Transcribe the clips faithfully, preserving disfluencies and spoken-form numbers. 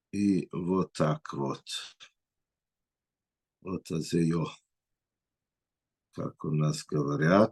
И вот так вот. Вот это ее, как у нас говорят.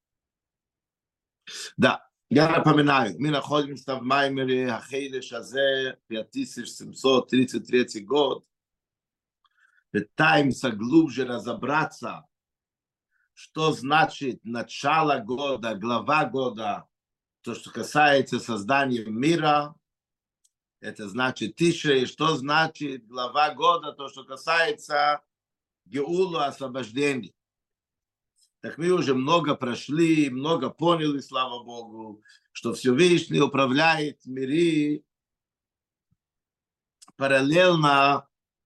Да, я напоминаю, мы находимся в Маймере Ахейли Шазе, тысяча семьсот тридцать третий год. Пытаемся глубже разобраться, что значит начало года, глава года, то, что касается создания мира. Это значит Тишрей, что значит глава года, то, что касается Геула, освобождения. Так мы уже много прошли, много поняли, слава Богу, что Всевышний управляет миры параллельно,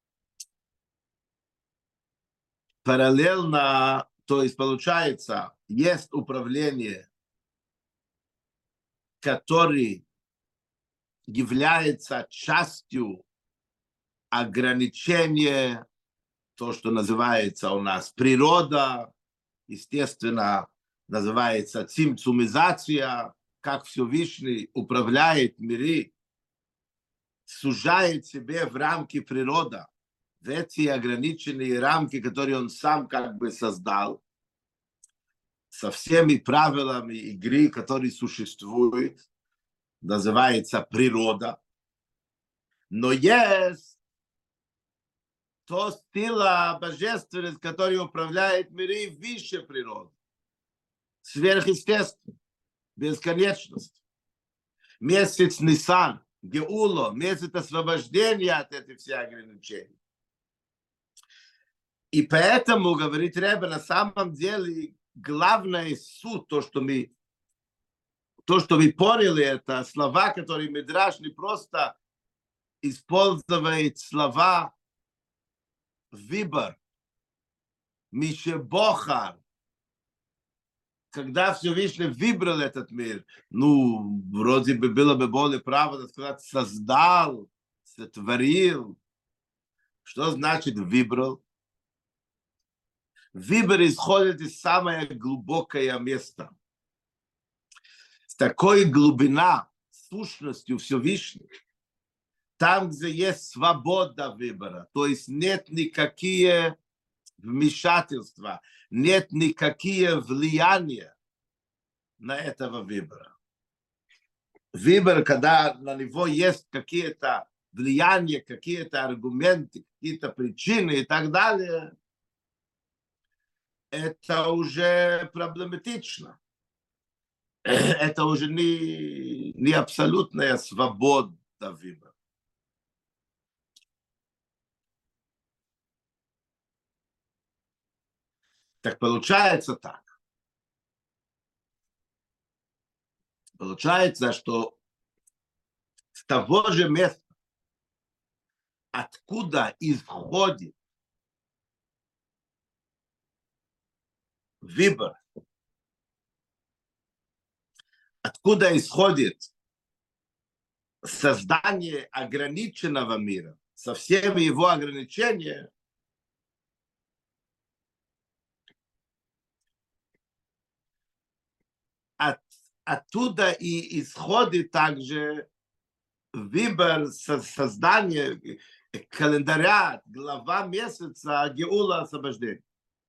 параллельно, то есть получается, есть управление, которое является частью ограничения, то, что называется у нас природа, естественно, называется цимцумизация, как Всевышний управляет миры, сужает себе в рамки природы, в эти ограниченные рамки, которые он сам как бы создал, со всеми правилами игры, которые существуют, называется природа. Но есть то сила божественность, которая управляет миры выше природы, сверхъестественно, бесконечность. Месяц Нисан, Геула, месяц освобождения от этих всех ограничений. И поэтому, говорит Ребе, на самом деле, главное суть, то, что мы, то, что вы поняли, это слова, которые Мидраш не просто использует слова выбор, Мишебохар, когда Всевышний выбрал этот мир, ну, вроде бы было бы более правильно сказать, создал, сотворил. Что значит выбрал? Выбор исходит из самого глубокого места. С такой глубина, сущностью Всевышнего, там, где есть свобода выбора, то есть нет никакие вмешательства, нет никакие влияния на этого выбора. Выбор, когда на него есть какие-то влияния, какие-то аргументы, какие-то причины и так далее, это уже проблематично. Это уже не, не абсолютная свобода выбора. Так получается так. Получается, что с того же места, откуда исходит выбор, откуда исходит создание ограниченного мира, со всеми его ограничениями, от, оттуда и исходит также выбор создания календаря, глава месяца Геула, освобождения.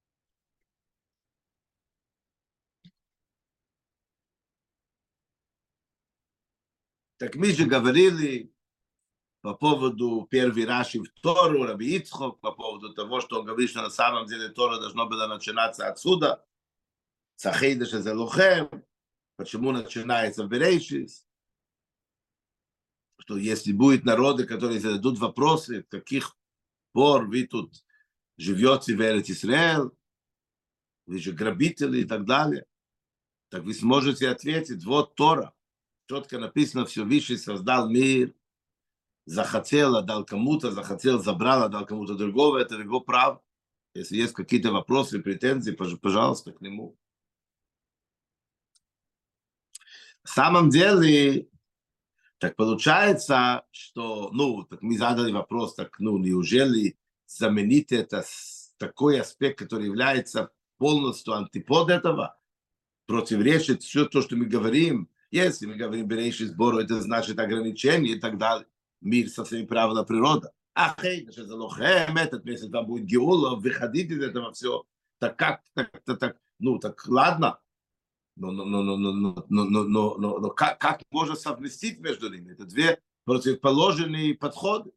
Так мы же говорили по поводу первой Раши в Тору, Раби Ицхок, по поводу того, что он говорит, что на самом деле Тора должно было начинаться отсюда, Цахейдеш Азелухем, почему начинается в Берейшис, что если будет народы, которые зададут вопросы, с каких пор вы тут живете в Эрец-Исраэль, вы же грабители и так далее, так вы сможете ответить, вот Тора, четко написано, Всевышний создал мир, захотел, отдал кому-то, захотел, забрал, отдал кому-то другого, это его право. Если есть какие-то вопросы, претензии, пожалуйста, к нему. На самом деле, так получается, что, ну, так мы задали вопрос, так, ну, неужели заменить это такой аспект, который является полностью антипод этого, противоречит все то, что мы говорим. Если мы говорим берейший сбор, это значит ограничение и так далее. мир со всеми правилами природы. А хейдеш это лохем, этот месяц там будет геула, выходить из этого все. Так как, так, так, так, ну так ладно. Но, но, но, но, но, но, но, но, но, но, но как, как можно совместить между ними? Это две противоположные подходы.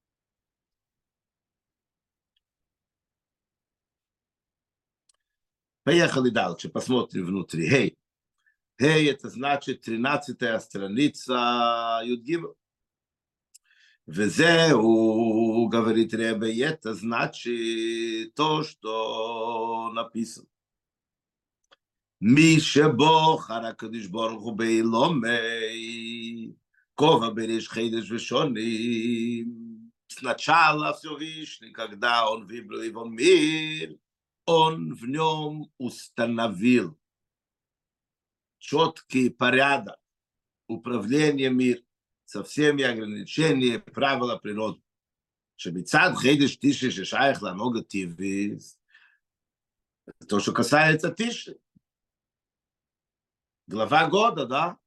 Поехали дальше, посмотрим внутри. Хей. Хей, это значит тринадцатая страница Юдгима. וזהו, говорит Ребе, это значит то, что написано. מי שבוחר הקדוש ברוך הוא באילומי, כובע בריש חידש ושונים, сначала Всевышний, когда он выбрал его мир, он в нем установил четкий порядок управления миром со всеми ограничениями правила природы. שבצד חידש תשרי ששייך להנהגה טבעית, то, что касается Тишри. Глава года, да?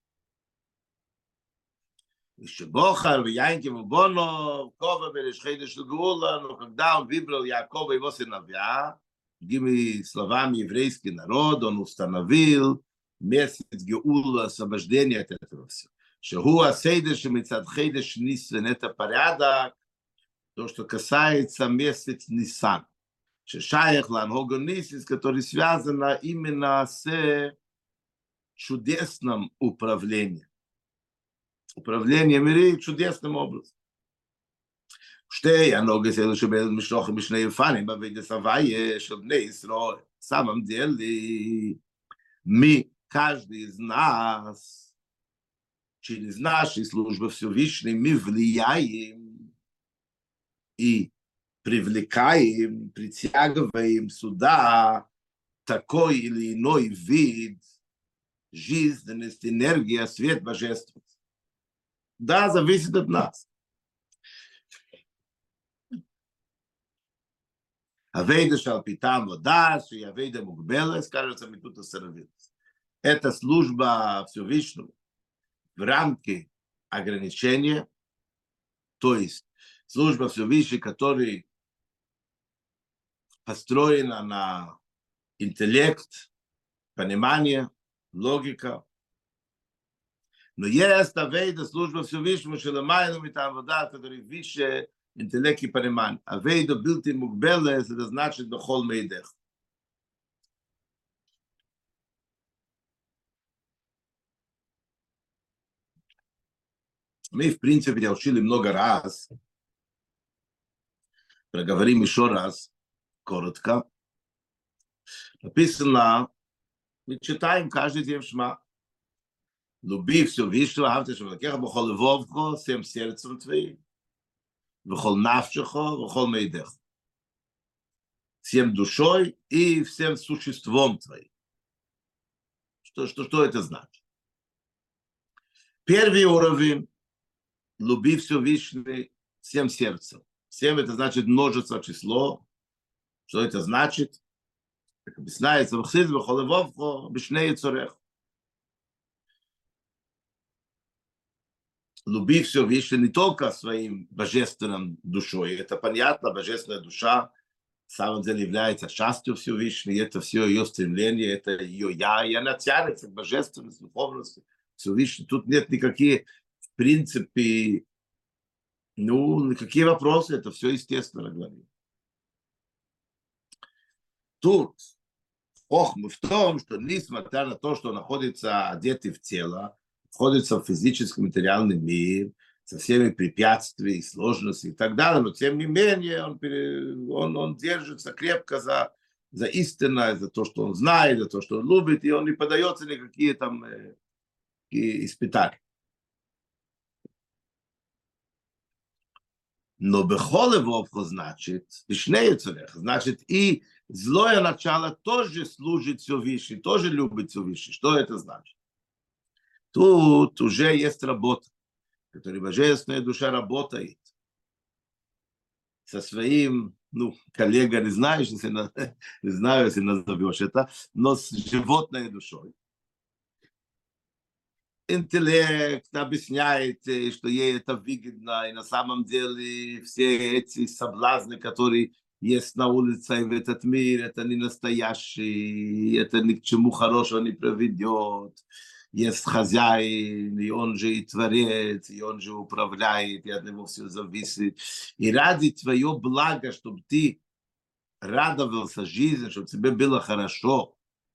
Еще Бохар, Янким, Боно, Кова, Береш חידש לגאולה, но когда он выбрал Якова и его сыновья, другими словами, еврейский народ, он установил месяц Геула, освобождения от этого всего. שהוא הסדר שמצד חידש ניסן, это порядок, то, что касается месяц Нисан, шешаях ланхога Нисис, который связан именно с чудесным управлением. Управление миром чудесным образом. שתי הנוגס אלו שבין משלוחים בשני יפנים, בבית הוויה של בני ישראל, самом деле, мы, каждый из нас, через наши службы Всевышней, мы влияем и привлекаем, притягиваем сюда такой или иной вид жизненности, энергии, свет божественности. Да, зависит от нас. Авейда шалпитам водаш и авейда мукбелес, кажется, мы тут остановились. Это служба Всевышнему в рамке ограничения, то есть служба Всевышнего, которая построена на интеллект, понимание, логика. Но есть авейда служба Всевышнему, шелемайну митам вода, который выше интеллект и понимание. Авейда билти мукбелес, это значит бехол мейдех. Мы, в принципе, я учили много раз, проговорим еще раз, коротко. Написано, мы читаем каждый день в Шма. Люби Всевышнего, אהבת את אלוקיך בכל לבבך, всем сердцем твоим, בכל נפשך, בכל מאידך. Всем душой и всем существом твоим. Что, что, что это значит? Первый уровень люби Всевышнего всем сердцем. Всем это значит множество, число. Что это значит? Как объясняется в Хсид, бכל לבבך, בשני יצורך. Люби Всевышнего не только своим божественным душой. Это понятно, божественная душа на самом деле является частью Всевышнего, и это все ее стремление, это ее я, и она тянется к божественности, духовности Всевышнего. Тут нет никаких, в принципе, ну, никакие вопросы, это все естественно говорим. Тут хохма в том, что несмотря на то, что находится одетый в тело, находится в физическом материальный мир, со всеми препятствиями, сложностями и так далее, но тем не менее он, он, он держится крепко за, за истинное, за то, что он знает, за то, что он любит, и он не поддается никакие там э, испытания. Но бехоле вовко значит, значит и злое начало тоже служит Всевышнему, тоже любит Всевышнему. Что это значит? Тут уже есть работа, которой божественная душа работает со своим, ну, коллегой, не знаешь, если, не знаю, если назовешь это, но с животной душой. интеллект объясняет, что ей это выгодно, и на самом деле все эти соблазны, которые есть на улице и в этот мир, это не настоящие, это ни к чему хорошего не приведет. Есть хозяин, и он же и творец, и он же управляет, и от него все зависит. И ради твоего блага, чтобы ты радовался жизни, чтобы тебе было хорошо,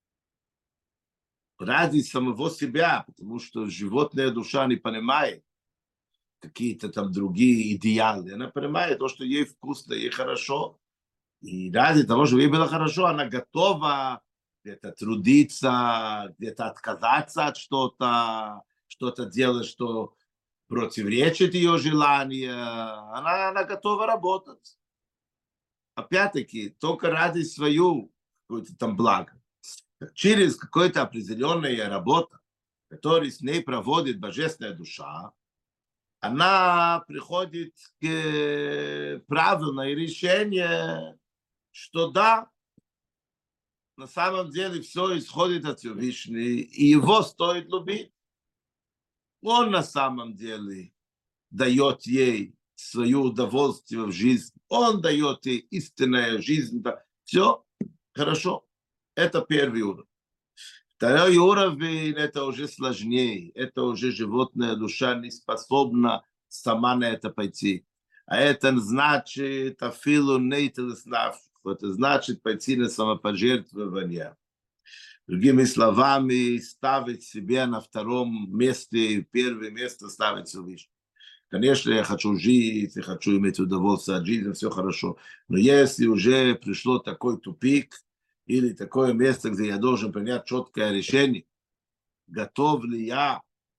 ради самого себя, потому что животная душа не понимает какие-то там другие идеалы. Она понимает то, что ей вкусно, ей хорошо. И ради того, чтобы ей было хорошо, она готова где-то трудиться, где-то отказаться от что-то, что-то делать, что противоречит ее желанию. Она, она готова работать. Опять-таки, только ради свою какое-то там благо. Через какую-то определенную работу, которую с ней проводит божественная душа, она приходит к правильному решению, что да, на самом деле все исходит от Всевышнего, и его стоит любить. Он на самом деле дает ей свое удовольствие в жизни, он дает ей истинную жизнь. Да. Все хорошо. Это первый уровень. Второй уровень, это уже сложнее. Это уже животная душа не способна сама на это пойти. А это значит афилу нейтелес наф. Это значит пойти на самопожертвование. Другими словами, ставить себя на втором месте, первое место ставить Всевышний. Конечно, я хочу жить, я хочу иметь удовольствие от жизни, все хорошо. Но если уже пришло такой тупик, или такое место, где я должен принять четкое решение, готов ли я,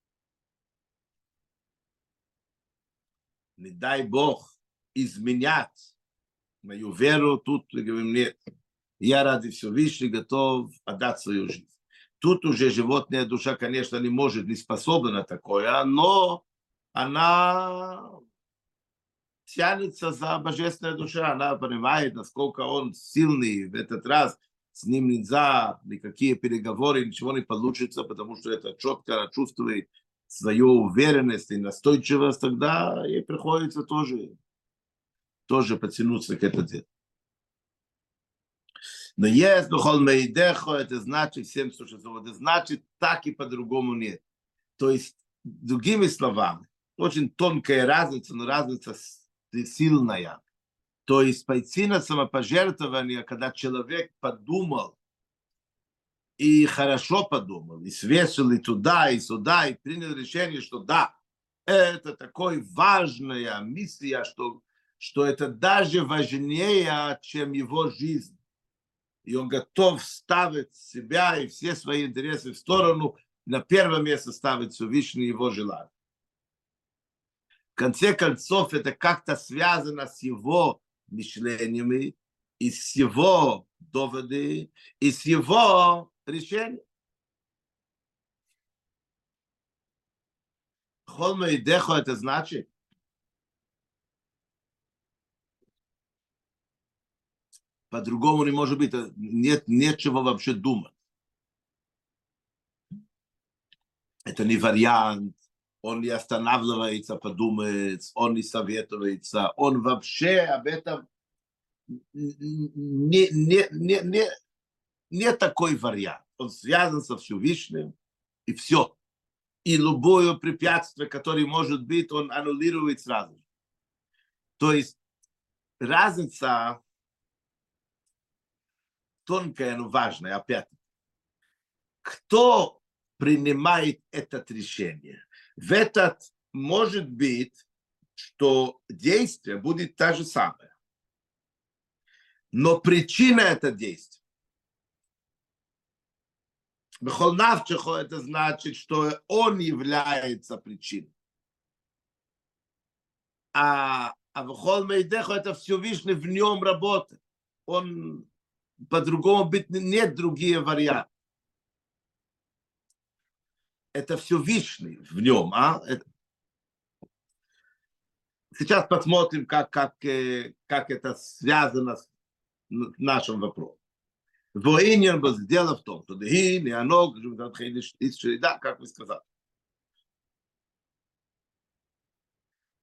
не дай Бог, изменять мою веру, тут мы говорим, нет, я ради Всевышнего готов отдать свою жизнь. Тут уже животная душа, конечно, не может, не способна на такое, но она тянется за божественной душой, она понимает, насколько он сильный в этот раз, с ним нельзя, никакие переговоры, ничего не получится, потому что это четко она чувствует свою уверенность и настойчивость, тогда ей приходится тоже, тоже потянуться к этому делу. Но есть бехол мейдехо, это значит всем существует, это значит так и по-другому нет. То есть, другими словами, очень тонкая разница, но разница сильная. То есть пойти на самопожертвование, когда человек подумал, и хорошо подумал, и свешил и туда, и сюда, и принял решение, что да, это такая важная миссия, что, что это даже важнее, чем его жизнь. И он готов ставить себя и все свои интересы в сторону, на первое место ставить Всевышний его желание. В конце концов, это как-то связано с его мышлениями, и с его доводами, и с его решением. Холма и дехо это значит, по-другому не может быть, нет, нечего вообще думать. Это не вариант, он не останавливается подумать, он не советуется, он вообще об этом не, не, не, не, не такой вариант. Он связан со Всевышним, и все. И любое препятствие, которое может быть, он аннулирует сразу. То есть разница тонкая, но важная, опять. Кто принимает это решение? В этот может быть, что действие будет то же самое. Но причина это действия. Бехолнавчехо это значит, что он является причиной. А, а бехол мейдехо это Всевышний в нем работает. Он по-другому быть нет другие варианты. Это Всевышний в нем. А? Это... Сейчас посмотрим, как, как, как это связано с нашим вопросом. Дело в том, что да, как вы сказали,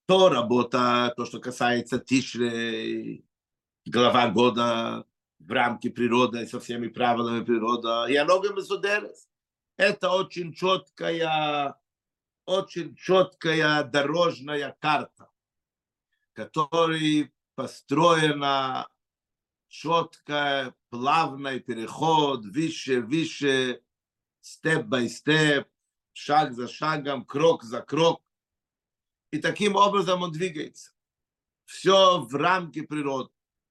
То работа, то, что касается Тишре, глава года в рамке природы, со всеми правилами природы. И оно Месудерес. Это очень четкая, очень четкая дорожная карта, которая построена четко, плавный переход, выше, выше, степ-бай-степ, шаг за шагом, крок за крок. И таким образом он двигается. Все в рамке природы.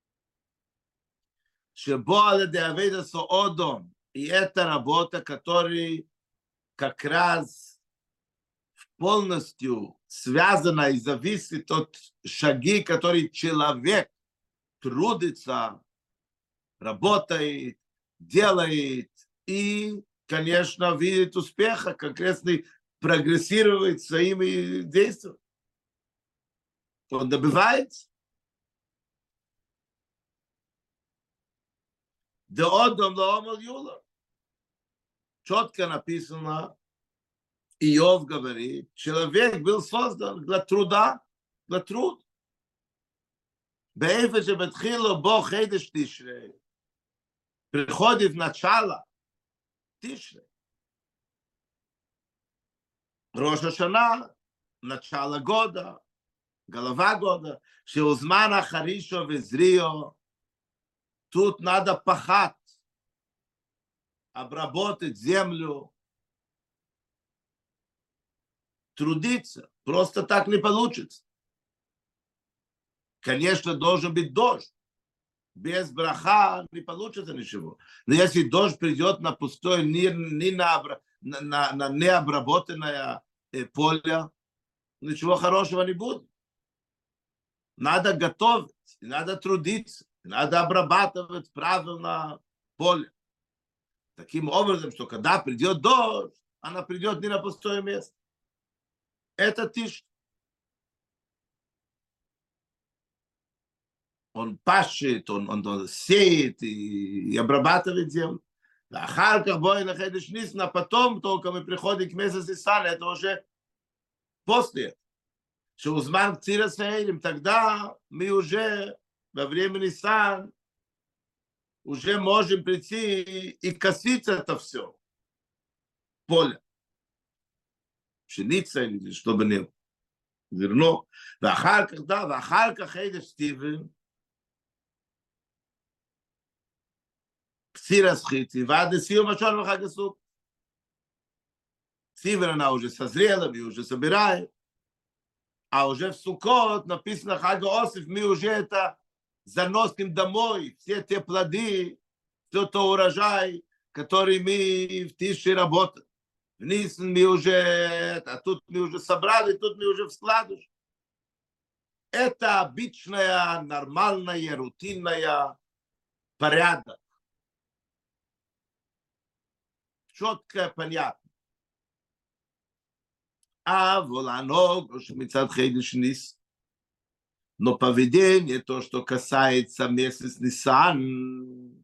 Шебоале де аведа со одом. И это работа, которая как раз полностью связана и зависит от шаги, которые человек трудится, работает, делает и, конечно, видит успеха, конкретно прогрессирует своими действиями. Он добивается. Да одом лоомал юла. Четко написано, Иов говорит, человек был создан для труда, для труд. Беэфе шебетхило бо хейдеш тишрей. Приходит начало Тишре. Рош ха-Шана, начало года, голова года, шеузмана харишо везрио. Тут надо пахать, обработать землю, трудиться. Просто так не получится. Конечно, должен быть дождь. Без браха не получится ничего. Но если дождь придет на пустое, не, не на, на, на необработанное поле, ничего хорошего не будет. Надо готовить, надо трудиться, надо обрабатывать правильно поле. Таким образом, что когда придет дождь, она придет не на пустое место. Это тишь. Он пашет, он, он, он сеет и, и обрабатывает землю. А Харках бой находишь низ, а потом только мы приходим к месяцу Нисан, это уже после. Что узман ктира саэлим, тогда мы уже во время Нисан уже можем прийти и, и косить это все. Поле. Пшеница или что бы ни было. Зерно. А Харках, да, а Харках едешь Стивен, Ктира схити, вады сил мачор вахагасук. Стивен она уже созрела, мы уже собираем. А уже в Суккот написано Хага Осиф, мы уже это заносим домой, все те плоды, все то урожай, который мы в Тише работаем. Вниз мы уже, а тут мы уже собрали, тут мы уже в складуш. Это обычная, нормальная, рутинная порядок. Четко, понятно. А волано, מצד חידש ניס. Но поведение, то, что касается месяца Нисан,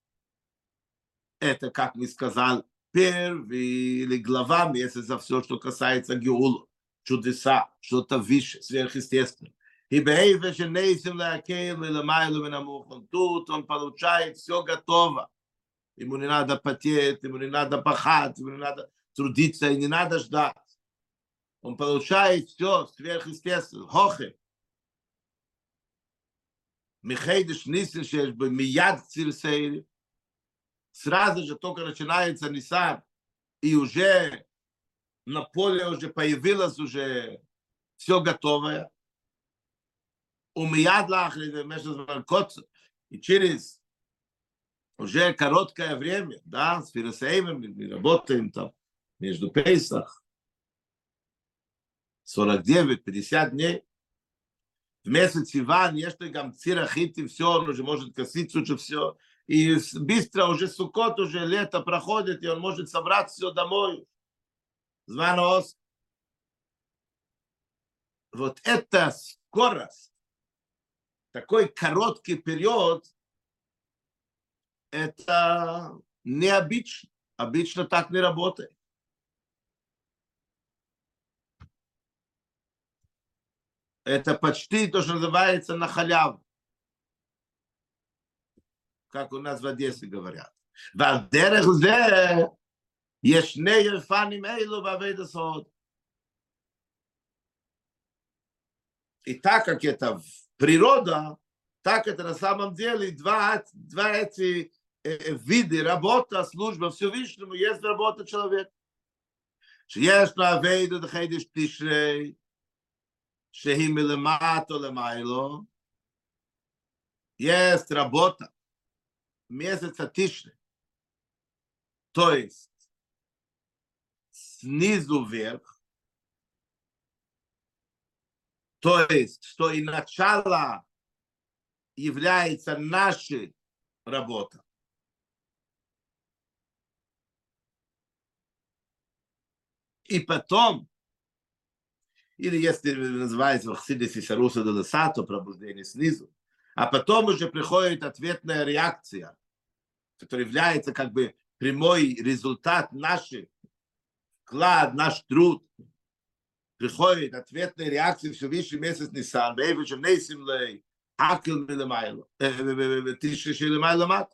это, как мы сказали, первый или глава месяца, все, что касается Геула, чудеса, что-то выше, сверхъестественное. И бейве, что нейсим лакейл или майлу минамухон, тут он получает все готово. Ему не надо потеть, ему не надо пахать, ему не надо трудиться, и не надо ждать. Он получает все сверхъестественно. Хохе. Михейдеш Нисан, шеш бы мияд цирсейри. Сразу же только начинается Нисан, и уже на поле уже появилось уже все готовое. У мияд лахли, и через уже короткое время, да, с Фиросеймом мы работаем там между Пейсах, сорок девять пятьдесят дней. В месяц Иван, если там цирахити, все, он уже может косить уже все. И быстро уже Суккот, уже лето проходит, и он может собрать все домой. Званос. Вот эта скорость, такой короткий период, это необычно. Обычно так не работает. Это почти то, что называется на халяву. Как у нас в Одессе говорят. והדרך זה, יש שני ירפנים אלו בעבודת הסוד. И так как это природа, так это на самом деле два, два эти э, виды, работа, служба Всевышнему, есть работа человека. שיש לו עבודת חידוש תשרי, שהיא מלמטה למיילו, есть работа месяца Тишри, то есть снизу вверх, то есть, что и начало является нашей работой. И потом, или если называется в Хасидусе Саруса де Лесато, пробуждение снизу, а потом уже приходит ответная реакция, которая является как бы прямой результат нашей вклад, наш труд. Приходит ответная реакция Всевышний месяц Нисан, бейвичем нейсим лей, акил милемайло, тиши шилемайло мат.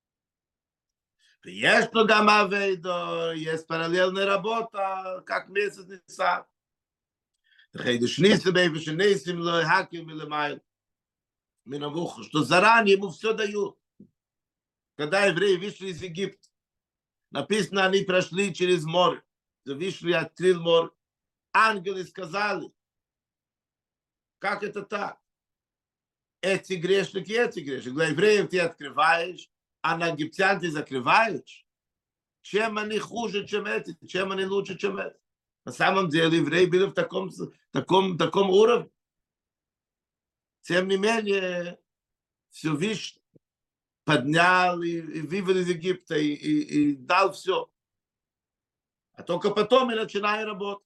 Есть то гамма вейдо, есть параллельная работа, как месяц Нисан. Хейдуш нисе бейвичем нейсим лей, акил милемайло. Миновуху, что заранее ему все дают. Когда евреи вышли из Египта, написано, они прошли через море, вышли, открыл море. Ангелы сказали, как это так? Эти грешники, эти грешники. Для евреев ты открываешь, а на египтян ты закрываешь. Чем они хуже, чем эти? Чем они лучше, чем эти? На самом деле евреи были в таком, таком, таком уровне. Тем не менее, Всевышний поднял и, и вывел из Египта и, и, и дал все. А только потом мы начинаем работать.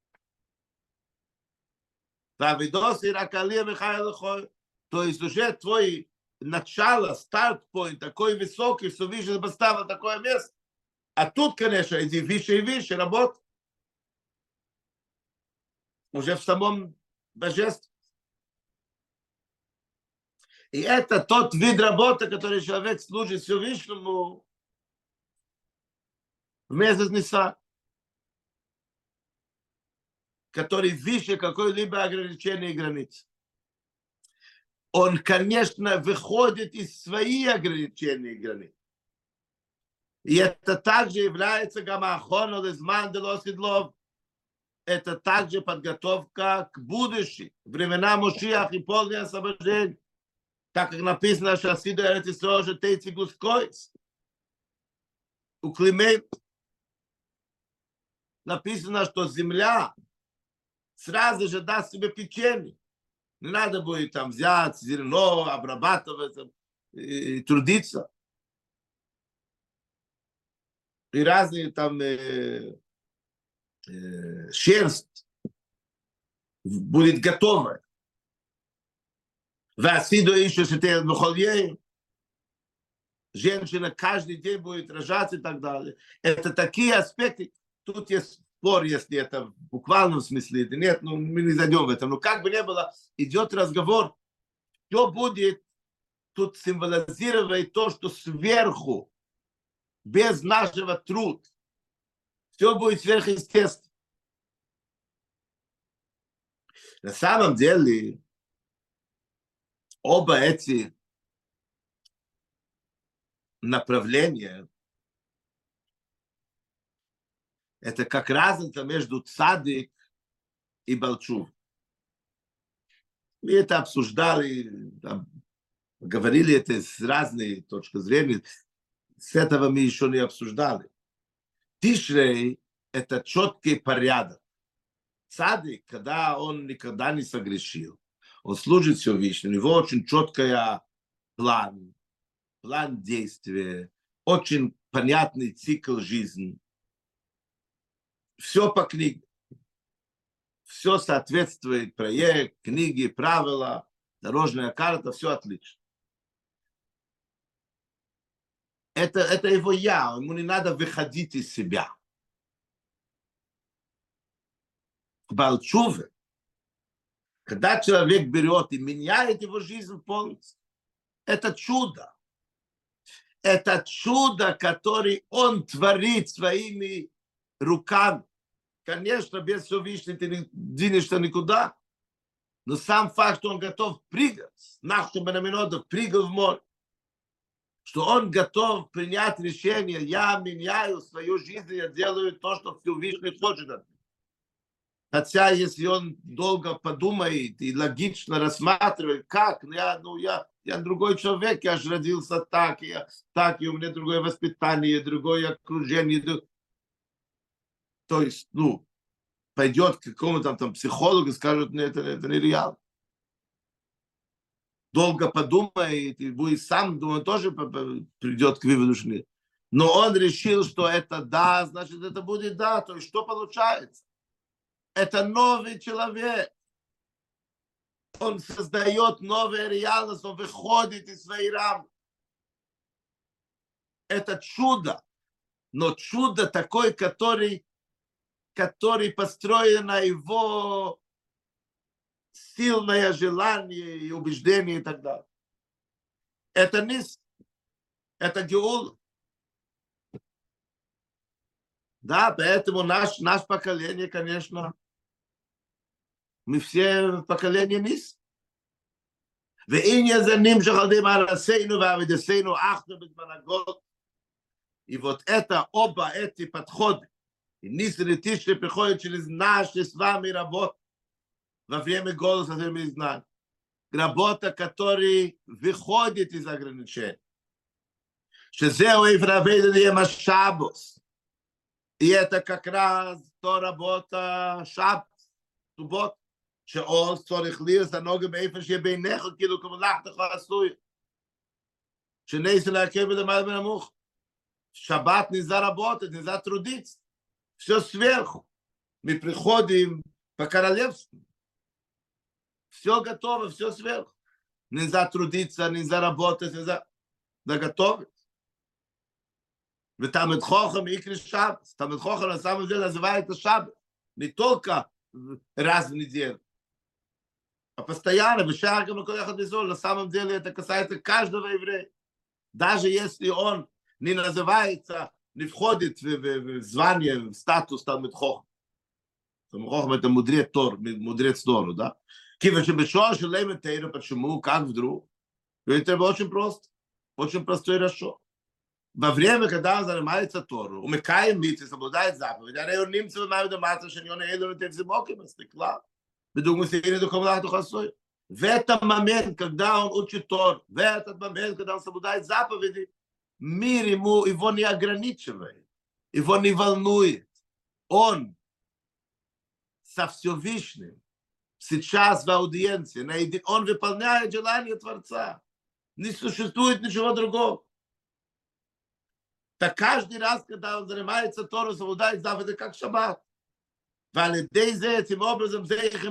То есть уже твой начало, старт-поинт такой высокий, что Всевышний поставил такое место. А тут, конечно, иди выше и выше работать. Уже в самом божестве. И это тот вид работы, который человек служит Всевышнему в месяц Нисан, который выше какой-либо ограничения и границ. Он, конечно, выходит из своих ограничений и границ. И это также является гамахону лизман делосидлов. Это также подготовка к будущему, времена Мошиах и полное освобождение. Так как написано, что Асиду Эрец Исроэл же тейци гускойс. У Климент написано, что земля сразу же даст себе печенье. Не надо будет там взять зерно, обрабатывать и, и трудиться. И разные там э, э, шерсть будет готова. Васиду еще шетеет бухольей. Женщина каждый день будет рожать и так далее. Это такие аспекты. Тут есть спор, если это в буквальном смысле или нет, ну, мы не зайдем в это. Но как бы ни было, идет разговор, что будет тут символизировать то, что сверху, без нашего труда, все будет сверхъестественно. На самом деле, оба эти направления это как разница между цадик и балчув. Мы это обсуждали, говорили это с разной точки зрения. С этого мы еще не обсуждали. Тишрей – это четкий порядок. Цадик, когда он никогда не согрешил, он служит Всевышнему, у него очень четкий план, план действия, очень понятный цикл жизни. Все по книге. Все соответствует проект, книги, правила, дорожная карта, все отлично. Это, это его я, ему не надо выходить из себя. В Балчуве Когда человек берет и меняет его жизнь полностью, это чудо. Это чудо, которое он творит своими руками. Конечно, без Всевышнего ты не двинешься никуда. Но сам факт, что он готов прыгать, наш Бенаминодов прыгал в море, что он готов принять решение, я меняю свою жизнь, я делаю то, что Всевышний хочет от меня. Хотя, если он долго подумает и логично рассматривает, как, ну я, ну я, я другой человек, я же родился так, я так, и у меня другое воспитание, другое окружение. То есть, ну, пойдет к какому-то там психологу и скажет, нет, это, это нереально. Долго подумает и будет сам, думаю, тоже придет к выводу, что нет. Но он решил, что это да, значит, это будет да. То есть, что получается? Это новый человек. Он создает новую реальность, он выходит из своей рамки. Это чудо. Но чудо такое, который, который построен на его сильное желание и убеждение и так далее. Это не... Это геул. Да, поэтому наш, наше поколение, конечно, мы все поколение низ. И вот это, оба эти подходы, и низ и тиши приходят через наши с вами работы во время голоса, который мы знаем. Работа, которая выходит из ограничений. И это как раз то работа шаббат, суббот, שעוז צריך להיות הנוגע באיפה שביניך, כאילו כמלאכתך עשוי. שנעשה להרכב ולמעלה ונמוך. Шаббат нельзя работать, нельзя трудиться. Все сверху. Мы приходим по королевству. Все готово, все сверху. Нельзя трудиться, нельзя работать, нельзя готовить. ותלמיד חכם יקרא шаббат. תלמיד חכם на самом деле называется шаббат. Не только раз в неделю, а постоянно, на самом деле это касается каждого еврея. Даже если он не называется, не входит в, в, в звание, в статус Талмид Хохам. Талмид Хохам это мудрец Тор, мудрец Тору, да? Почему? Как вдруг? Это очень просто. Очень простой расчет. Во время, когда он занимается Тору, у Микаем Митцвы соблюдает заповедь, а он немцы маю доматься, что он элу не тевзимоки, стекла. Бедугу сири до комлахту хасой. В этот момент, когда он учит Тору, в этот момент, когда он соблюдает заповеди, мир ему его не ограничивает, его не волнует. Он со Всевышним сейчас в аудиенции, он выполняет желание Творца. Не существует ничего другого. Так каждый раз, когда он занимается Тору, соблюдает заповеди, как шаббат. Этим образом,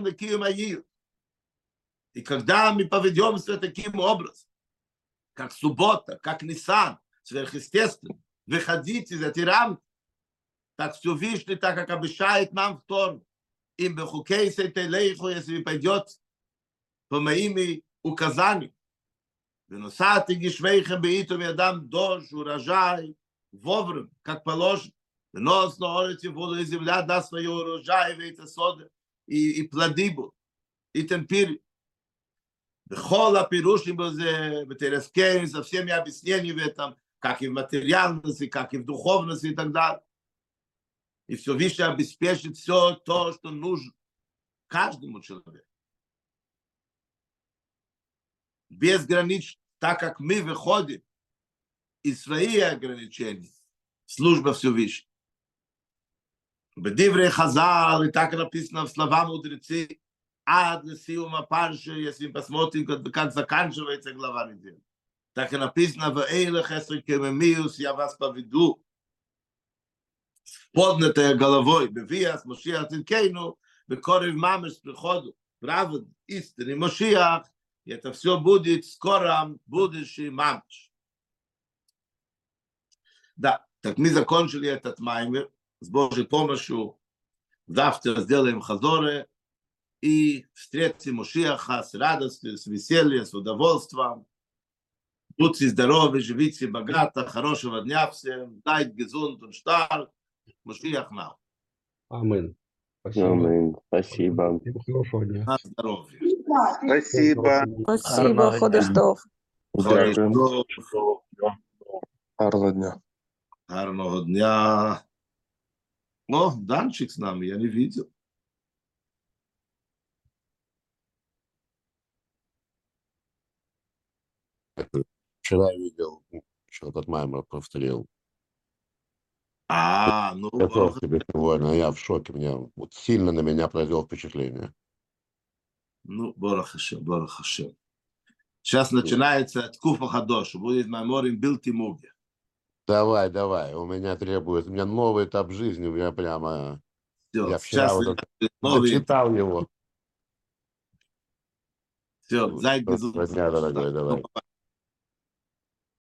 и когда мы поведемся таким образом, как суббота, как Нисан, сверхъестественно, выходить из этой рамки, так Всевышний, так как обещает нам в Тору, им бехукейсе телейху, если вы пойдете по моим указаниям, выносаты гишвейхем беитум ядам дождь, урожай, вовремя, как положено, вынос на улице воду, и земля даст свое урожай, вейца соды, и, и плоды будут, и темпири. Бехола пирушим базе, бетерескейн, со всеми объяснениями в этом, как и в материальности, как и в духовности и так далее. И все выше обеспечит все то, что нужно каждому человеку. Безгранично, так как мы выходим из своих ограничений, служба Всевышнего. Бедиврей Хазал, и так написано в слова мудрецы, ад лесиума парши, если посмотрим, как заканчивается глава недели. Так и написано в Эйлах эсрикемемиус, я вас поведу с поднятой головой, бевиас Мошиах Цидкейну, бекорив мамеш приходу, правда, истинный Мошиах, и это все будет в скором будущем мамеш. Да, так мы закончили этот маймер с Божьей помощью. Завтра сделаем хазоры и встретим Мошиаха с радостью, с весельем, с удовольствием. Будьте здоровы, живите богато, хорошего дня всем. Дайте gesund und stark. Мошиах нам. Амин. Спасибо. Амин. Спасибо. Всем хорошего дня. На здоровье. Спасибо. Спасибо, Ходоштов. Дякую. Гарного дня. Гарного дня. О, Данчик с нами, я не видел. Вчера видел, что этот маймер повторил. А, ну, Готов тебе сегодня, я в шоке, мне вот сильно на меня произвел впечатление. ну, Борах Хашем, Борах Хашем. Сейчас начинается Ткуфа Хадош, будет майморим Билти Муги. Давай, давай, у меня требует, у меня новый этап жизни, у меня прямо, Все, я вчера сейчас вот это, новый, читал его. все, зайд Спасибо, дорогой, давай.